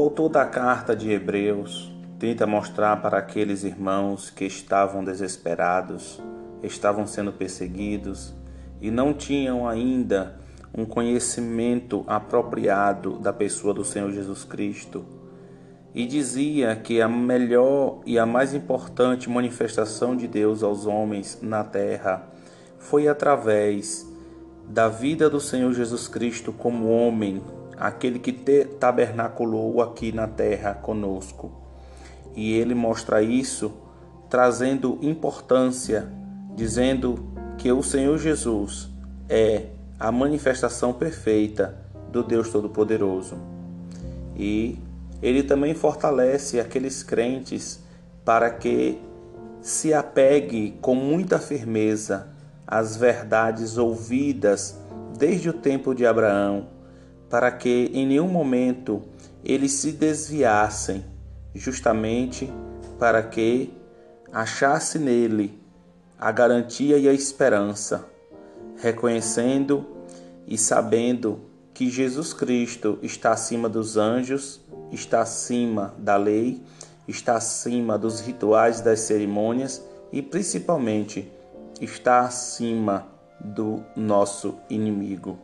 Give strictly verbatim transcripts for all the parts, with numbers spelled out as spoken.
autor da carta de Hebreus tenta mostrar para aqueles irmãos que estavam desesperados, estavam sendo perseguidos e não tinham ainda um conhecimento apropriado da pessoa do Senhor Jesus Cristo. E dizia que a melhor e a mais importante manifestação de Deus aos homens na terra foi através da vida do Senhor Jesus Cristo como homem, aquele que tabernaculou aqui na terra conosco. E ele mostra isso trazendo importância, dizendo que o Senhor Jesus é a manifestação perfeita do Deus Todo-Poderoso. E ele também fortalece aqueles crentes para que se apegue com muita firmeza às verdades ouvidas desde o tempo de Abraão, para que em nenhum momento eles se desviassem, justamente para que achasse nele a garantia e a esperança, reconhecendo e sabendo que Jesus Cristo está acima dos anjos, está acima da lei, está acima dos rituais, das cerimônias e principalmente está acima do nosso inimigo.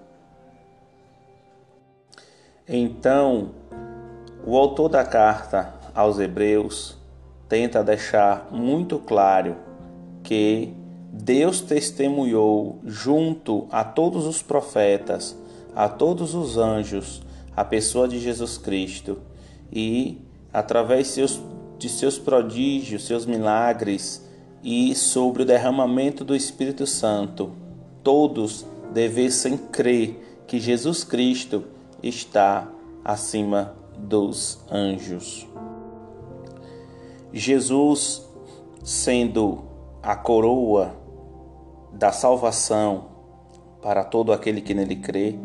Então, o autor da carta aos Hebreus tenta deixar muito claro que Deus testemunhou junto a todos os profetas, a todos os anjos, a pessoa de Jesus Cristo e, através de seus, de seus prodígios, seus milagres e sobre o derramamento do Espírito Santo, todos devessem crer que Jesus Cristo está acima dos anjos. Jesus, sendo a coroa da salvação para todo aquele que nele crê,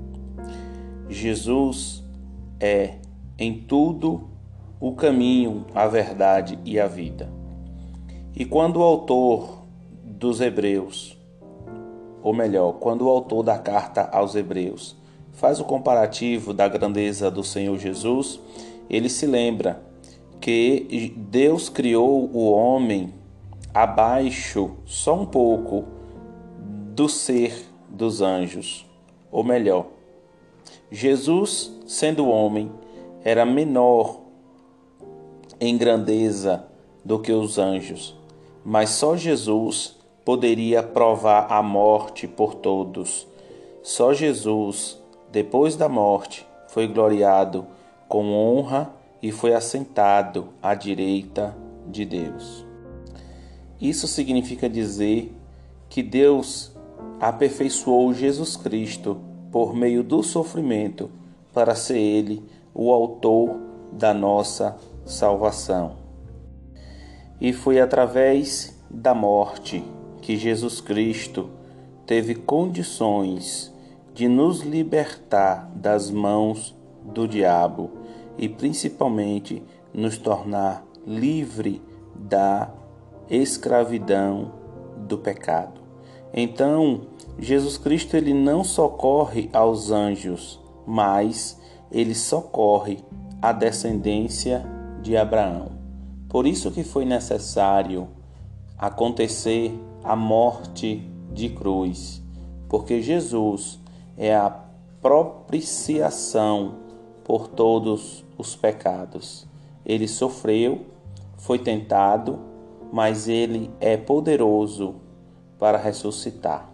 Jesus é em tudo o caminho, a verdade e a vida. E quando o autor dos Hebreus, ou melhor, quando o autor da carta aos Hebreus faz o comparativo da grandeza do Senhor Jesus, ele se lembra que Deus criou o homem abaixo, só um pouco, do ser dos anjos. Ou melhor, Jesus, sendo homem, era menor em grandeza do que os anjos, mas só Jesus poderia provar a morte por todos. Só Jesus, depois da morte, foi gloriado com honra e foi assentado à direita de Deus. Isso significa dizer que Deus aperfeiçoou Jesus Cristo por meio do sofrimento para ser Ele o autor da nossa salvação. E foi através da morte que Jesus Cristo teve condições de nos libertar das mãos do diabo e principalmente nos tornar livre da escravidão do pecado. Então, Jesus Cristo ele não socorre aos anjos, mas ele socorre a descendência de Abraão. Por isso que foi necessário acontecer a morte de cruz, porque Jesus é a propiciação por todos os pecados. Ele sofreu, foi tentado, mas ele é poderoso para ressuscitar.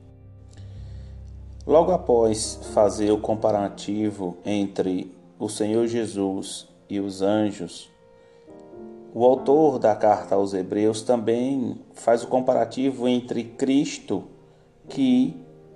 Logo após fazer o comparativo entre o Senhor Jesus e os anjos, o autor da carta aos Hebreus também faz o comparativo entre Cristo, que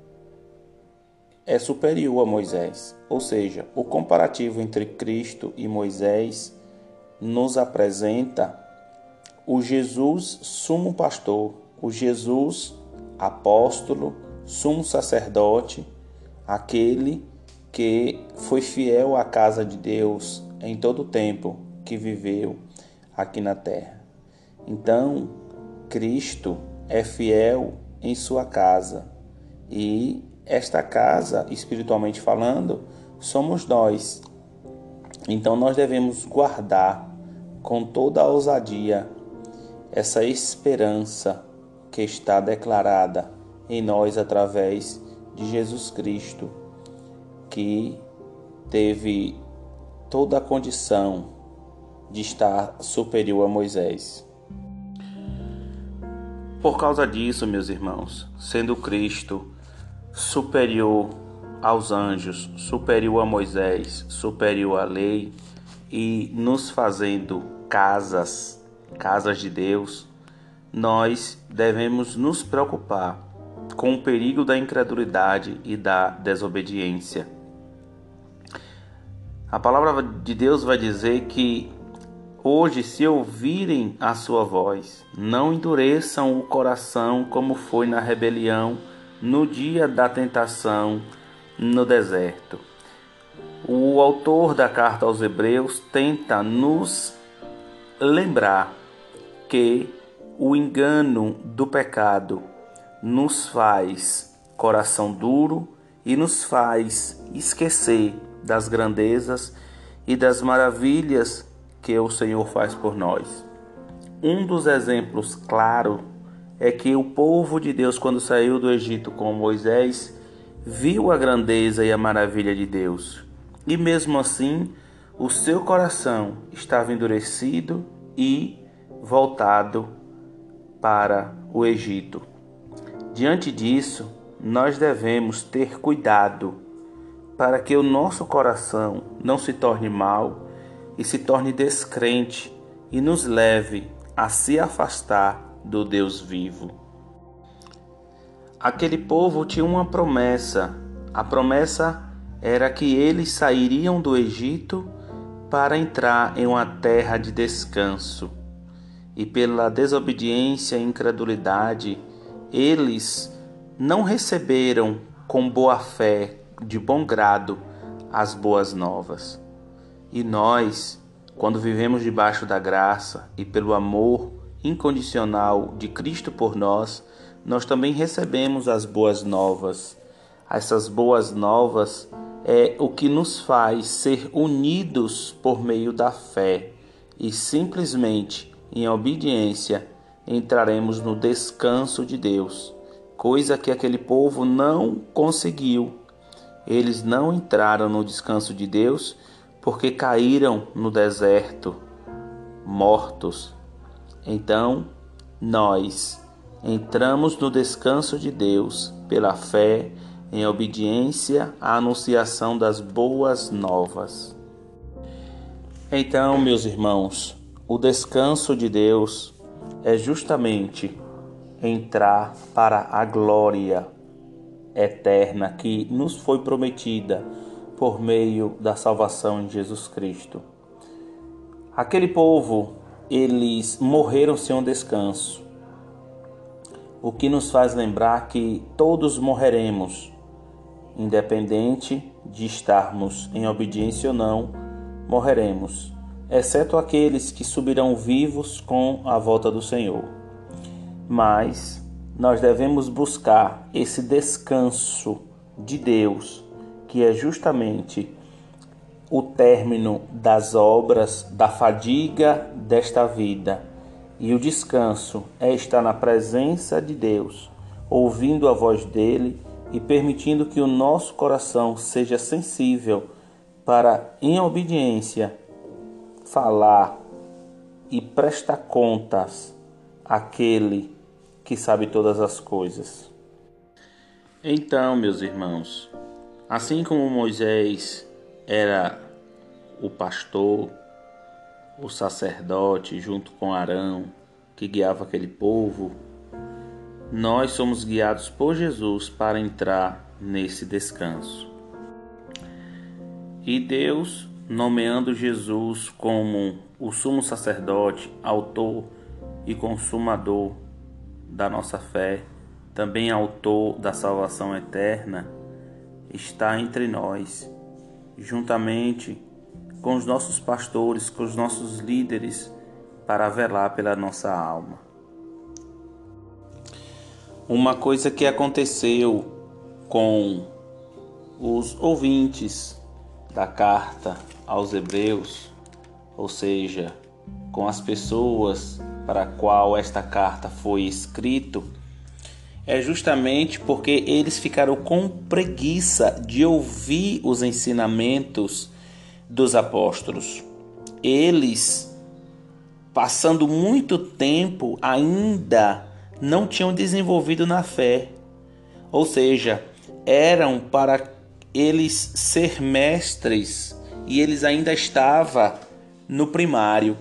é superior a Moisés. Ou seja, o comparativo entre Cristo e Moisés nos apresenta o Jesus sumo pastor, o Jesus apóstolo, sumo sacerdote, aquele que foi fiel à casa de Deus em todo o tempo que viveu aqui na terra. Então, Cristo é fiel em sua casa e esta casa, espiritualmente falando, somos nós. Então nós devemos guardar com toda a ousadia essa esperança que está declarada em nós através de Jesus Cristo, que teve toda a condição de estar superior a Moisés. Por causa disso, meus irmãos, sendo Cristo superior aos anjos, superior a Moisés, superior à lei e nos fazendo casas, casas de Deus, nós devemos nos preocupar com o perigo da incredulidade e da desobediência. A palavra de Deus vai dizer que hoje, se ouvirem a sua voz, não endureçam o coração como foi na rebelião no dia da tentação no deserto. O autor da carta aos Hebreus tenta nos lembrar que o engano do pecado nos faz coração duro e nos faz esquecer das grandezas e das maravilhas que o Senhor faz por nós. Um dos exemplos claros é que o povo de Deus, quando saiu do Egito com Moisés, viu a grandeza e a maravilha de Deus. E mesmo assim, o seu coração estava endurecido e voltado para o Egito. Diante disso, nós devemos ter cuidado para que o nosso coração não se torne mau e se torne descrente e nos leve a se afastar do Deus vivo. Aquele povo tinha uma promessa. A promessa era que eles sairiam do Egito para entrar em uma terra de descanso. E pela desobediência e incredulidade, eles não receberam com boa fé, de bom grado, as boas novas. E nós, quando vivemos debaixo da graça e pelo amor incondicional de Cristo por nós, nós também recebemos as boas novas. Essas boas novas é o que nos faz ser unidos por meio da fé e simplesmente, em obediência, entraremos no descanso de Deus, coisa que aquele povo não conseguiu. Eles não entraram no descanso de Deus porque caíram no deserto, mortos. Então, nós entramos no descanso de Deus pela fé, em obediência à anunciação das boas novas. Então, meus irmãos, o descanso de Deus é justamente entrar para a glória eterna que nos foi prometida por meio da salvação em Jesus Cristo. Aquele povo, eles morreram sem um descanso, o que nos faz lembrar que todos morreremos, independente de estarmos em obediência ou não, morreremos, exceto aqueles que subirão vivos com a volta do Senhor. Mas nós devemos buscar esse descanso de Deus, que é justamente o término das obras, da fadiga desta vida. E o descanso é estar na presença de Deus, ouvindo a voz dele e permitindo que o nosso coração seja sensível para, em obediência, falar e prestar contas àquele que sabe todas as coisas. Então, meus irmãos, assim como Moisés era o pastor, o sacerdote, junto com Arão, que guiava aquele povo, nós somos guiados por Jesus para entrar nesse descanso. E Deus, nomeando Jesus como o sumo sacerdote, autor e consumador da nossa fé, também autor da salvação eterna, está entre nós, juntamente com os nossos pastores, com os nossos líderes, para velar pela nossa alma. Uma coisa que aconteceu com os ouvintes da carta aos Hebreus, ou seja, com as pessoas para a qual esta carta foi escrita, é justamente porque eles ficaram com preguiça de ouvir os ensinamentos dos apóstolos. Eles, passando muito tempo, ainda não tinham desenvolvido na fé. Ou seja, eram para eles ser mestres e eles ainda estavam no primário.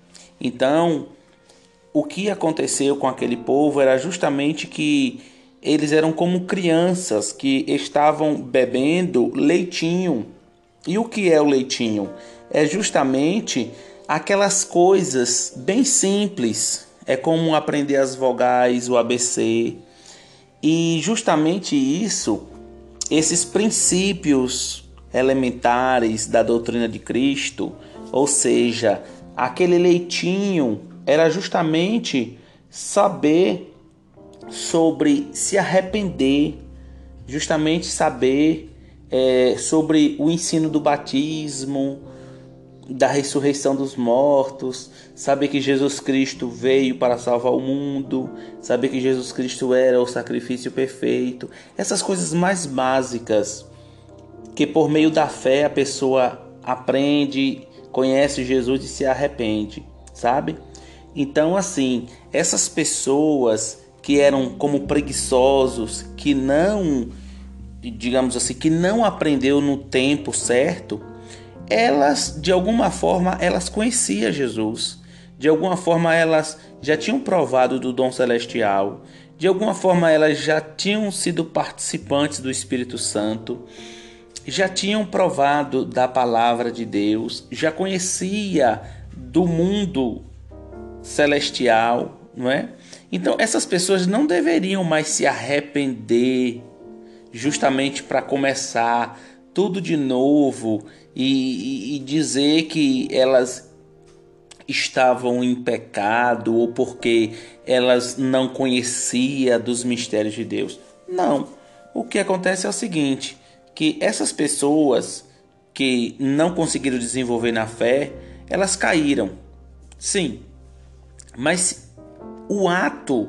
Então, o que aconteceu com aquele povo era justamente que eles eram como crianças que estavam bebendo leitinho. E o que é o leitinho? É justamente aquelas coisas bem simples. É como aprender as vogais, o A B C. E justamente isso, esses princípios elementares da doutrina de Cristo, ou seja, aquele leitinho, era justamente saber sobre se arrepender, justamente saber é, sobre o ensino do batismo, da ressurreição dos mortos, saber que Jesus Cristo veio para salvar o mundo, saber que Jesus Cristo era o sacrifício perfeito, essas coisas mais básicas que por meio da fé a pessoa aprende, conhece Jesus e se arrepende, sabe? Então, assim, essas pessoas que eram como preguiçosos, que não, digamos assim, que não aprendeu no tempo certo, elas, de alguma forma, elas conheciam Jesus. De alguma forma, elas já tinham provado do dom celestial. De alguma forma, elas já tinham sido participantes do Espírito Santo. Já tinham provado da palavra de Deus. Já conhecia do mundo celestial, não é? Então essas pessoas não deveriam mais se arrepender justamente para começar tudo de novo e, e, e dizer que elas estavam em pecado ou porque elas não conheciam dos mistérios de Deus. Não. O que acontece é o seguinte, que essas pessoas que não conseguiram desenvolver na fé, elas caíram. Sim. Mas o ato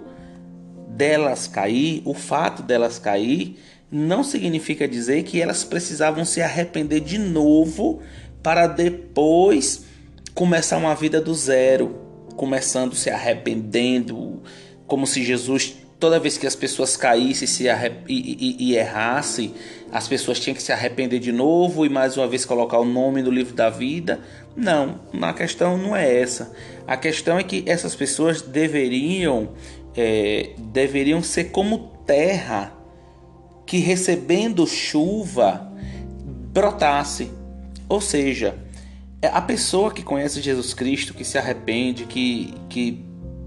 delas cair, o fato delas cair, não significa dizer que elas precisavam se arrepender de novo para depois começar uma vida do zero, começando se arrependendo, como se Jesus, toda vez que as pessoas caíssem se arrep... e, e, e errassem, as pessoas tinham que se arrepender de novo e mais uma vez colocar o nome no livro da vida. Não, a questão não é essa. A questão é que essas pessoas deveriam, é, deveriam ser como terra que recebendo chuva brotasse. Ou seja, a pessoa que conhece Jesus Cristo, que se arrepende, que, que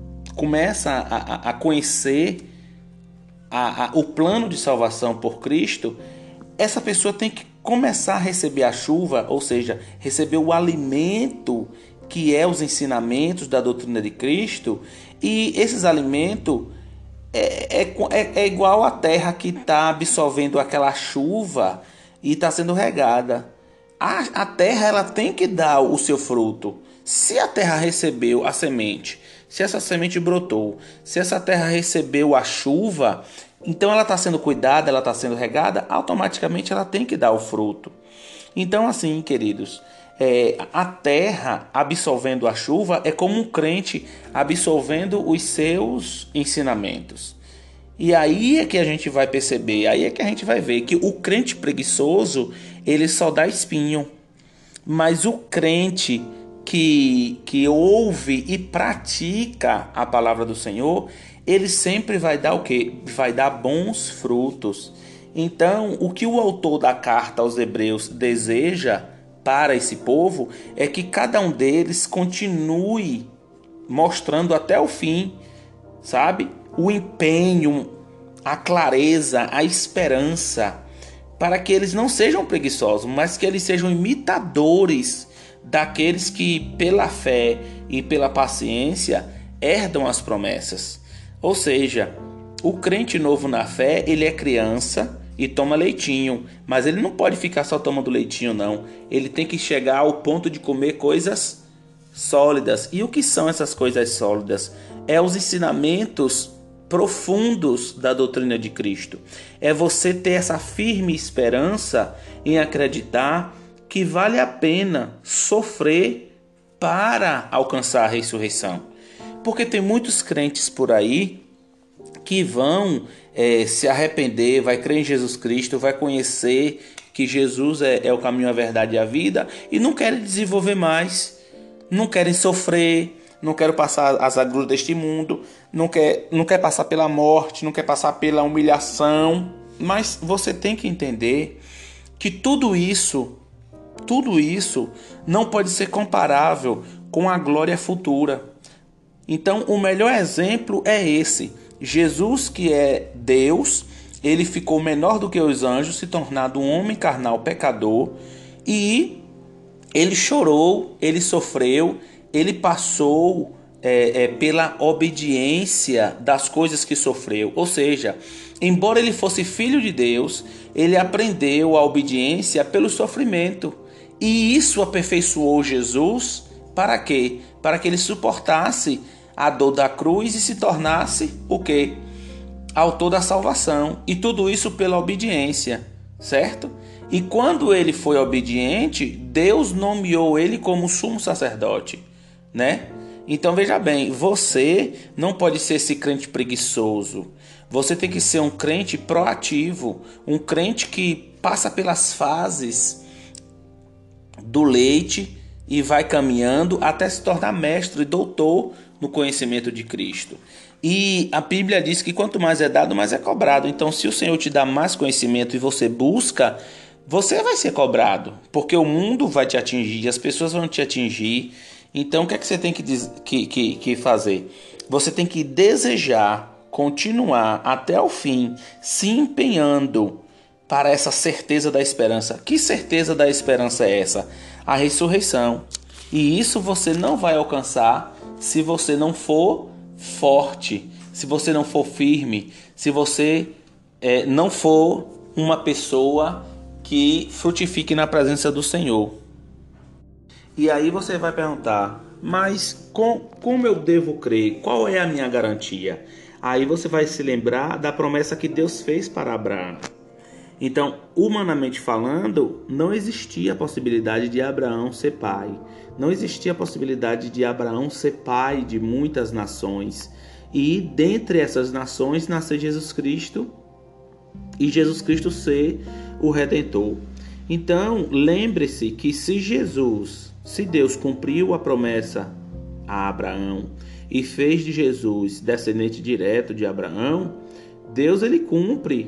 começa a, a, a conhecer a, a, o plano de salvação por Cristo, essa pessoa tem que começar a receber a chuva, ou seja, receber o alimento que é os ensinamentos da doutrina de Cristo, e esses alimentos é, é, é, é igual a terra que está absorvendo aquela chuva e está sendo regada. A, a terra ela tem que dar o seu fruto. Se a terra recebeu a semente, se essa semente brotou, se essa terra recebeu a chuva, então ela está sendo cuidada, ela está sendo regada, automaticamente ela tem que dar o fruto. Então assim, queridos, é, a terra absorvendo a chuva é como um crente absorvendo os seus ensinamentos. E aí é que a gente vai perceber, aí é que a gente vai ver que o crente preguiçoso, ele só dá espinho. Mas o crente que, que ouve e pratica a palavra do Senhor, ele sempre vai dar o quê? Vai dar bons frutos. Então, o que o autor da carta aos Hebreus deseja para esse povo é que cada um deles continue mostrando até o fim, sabe? O empenho, a clareza, a esperança, para que eles não sejam preguiçosos, mas que eles sejam imitadores daqueles que, pela fé e pela paciência, herdam as promessas. Ou seja, o crente novo na fé, ele é criança e toma leitinho, mas ele não pode ficar só tomando leitinho, não. Ele tem que chegar ao ponto de comer coisas sólidas. E o que são essas coisas sólidas? É os ensinamentos profundos da doutrina de Cristo. É você ter essa firme esperança em acreditar que vale a pena sofrer para alcançar a ressurreição. Porque tem muitos crentes por aí que vão é, se arrepender, vai crer em Jesus Cristo, vai conhecer que Jesus é, é o caminho, a verdade e a vida, e não querem desenvolver mais, não querem sofrer, não querem passar as agruras deste mundo, não quer, não quer passar pela morte, não quer passar pela humilhação. Mas você tem que entender que tudo isso, tudo isso não pode ser comparável com a glória futura. Então, o melhor exemplo é esse. Jesus, que é Deus, ele ficou menor do que os anjos, se tornado um homem carnal pecador, e ele chorou, ele sofreu, ele passou é, é, pela obediência das coisas que sofreu. Ou seja, embora ele fosse filho de Deus, ele aprendeu a obediência pelo sofrimento. E isso aperfeiçoou Jesus para quê? Para que ele suportasse a dor da cruz e se tornasse o quê? Autor da salvação. E tudo isso pela obediência, certo? E quando ele foi obediente, Deus nomeou ele como sumo sacerdote, né? Então veja bem, você não pode ser esse crente preguiçoso. Você tem que ser um crente proativo, um crente que passa pelas fases do leite e vai caminhando até se tornar mestre e doutor no conhecimento de Cristo. E a Bíblia diz que quanto mais é dado, mais é cobrado. Então, se o Senhor te dá mais conhecimento e você busca, você vai ser cobrado, porque o mundo vai te atingir, as pessoas vão te atingir. Então, o que é que você tem que, que, que, que fazer? Você tem que desejar continuar até o fim, se empenhando para essa certeza da esperança. Que certeza da esperança é essa? A ressurreição. E isso você não vai alcançar se você não for forte, se você não for firme, se você é, não for uma pessoa que frutifique na presença do Senhor. E aí você vai perguntar, mas com, como eu devo crer? Qual é a minha garantia? Aí você vai se lembrar da promessa que Deus fez para Abraão. Então, humanamente falando, não existia a possibilidade de Abraão ser pai. Não existia a possibilidade de Abraão ser pai de muitas nações. E dentre essas nações nascer Jesus Cristo e Jesus Cristo ser o Redentor. Então, lembre-se que se Jesus, se Deus cumpriu a promessa a Abraão e fez de Jesus descendente direto de Abraão, Deus ele cumpre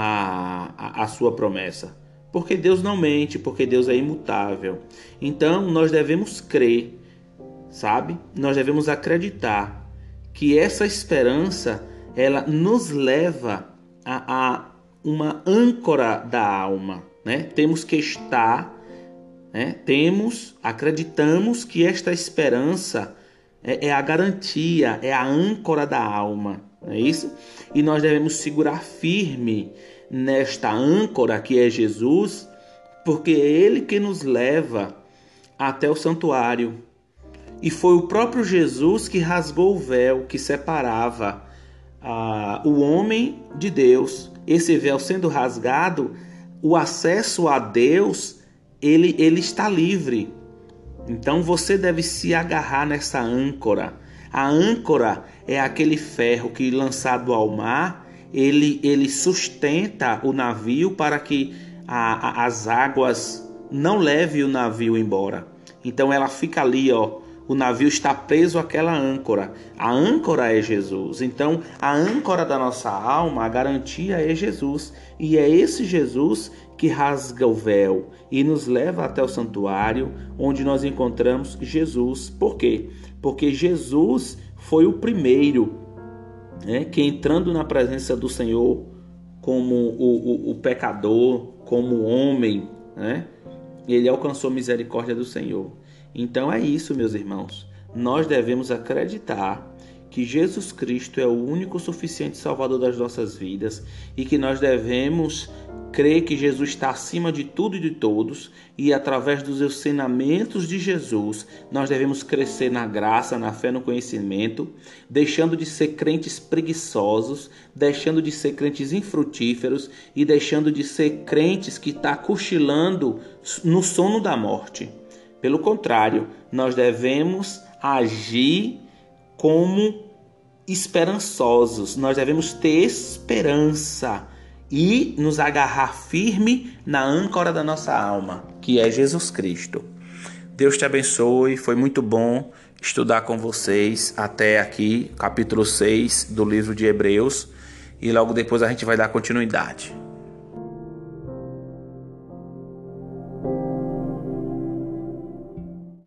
A, a, a sua promessa, porque Deus não mente, porque Deus é imutável. Então nós devemos crer, sabe? Nós devemos acreditar que essa esperança ela nos leva a, a uma âncora da alma, né? Temos que estar, né? Temos, acreditamos que esta esperança é, é a garantia, é a âncora da alma. Não é isso? E nós devemos segurar firme nesta âncora que é Jesus, porque é Ele que nos leva até o santuário. E foi o próprio Jesus que rasgou o véu que separava ah, o homem de Deus. Esse véu sendo rasgado, o acesso a Deus ele, ele está livre. Então você deve se agarrar nessa âncora. A âncora é aquele ferro que, lançado ao mar, ele, ele sustenta o navio para que a, a, as águas não levem o navio embora. Então ela fica ali, ó, o navio está preso àquela âncora. A âncora é Jesus. Então a âncora da nossa alma, a garantia é Jesus. E é esse Jesus que rasga o véu e nos leva até o santuário, onde nós encontramos Jesus. Por quê? Porque Jesus foi o primeiro, né, que entrando na presença do Senhor como o, o, o pecador, como homem, né, ele alcançou misericórdia do Senhor. Então é isso, meus irmãos. Nós devemos acreditar que Jesus Cristo é o único suficiente Salvador das nossas vidas e que nós devemos crer que Jesus está acima de tudo e de todos, e através dos ensinamentos de Jesus nós devemos crescer na graça, na fé, no conhecimento, deixando de ser crentes preguiçosos, deixando de ser crentes infrutíferos e deixando de ser crentes que estão cochilando no sono da morte. Pelo contrário, nós devemos agir como esperançosos, nós devemos ter esperança e nos agarrar firme na âncora da nossa alma, que é Jesus Cristo. Deus te abençoe, foi muito bom estudar com vocês até aqui, capítulo seis do livro de Hebreus, e logo depois a gente vai dar continuidade.